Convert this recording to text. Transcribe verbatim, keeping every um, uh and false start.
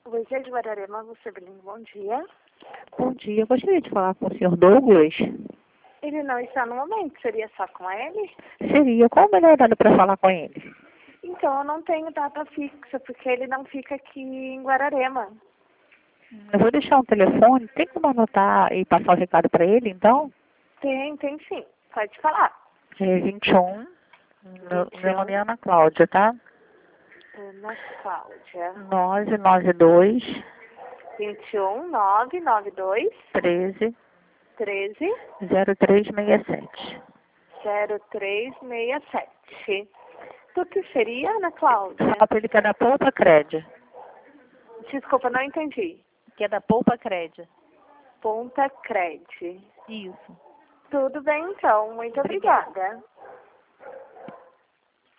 Luísa de Guararema, você Belinho, bom dia. Bom dia, eu gostaria de falar com o senhor Douglas. Ele não está no momento, seria só com ele? Seria, qual o melhor horário para falar com ele? Então, eu não tenho data fixa, porque ele não fica aqui em Guararema. Eu vou deixar um telefone, tem como anotar e passar o recado para ele, então? Tem, tem sim, pode falar. É vinte e um, meu, vinte e um. meu nome é Ana Cláudia, tá? Ana Cláudia. nove nove dois, vinte e um, nove nove dois, treze, treze, zero três seis sete. zero três seis sete. Do que seria, Ana Cláudia? Fala para ele que é da Poupa Cred. Desculpa, não entendi. Que é da Poupa Cred. Ponta Cred. Isso. Tudo bem, então. Muito Obrigada. obrigada.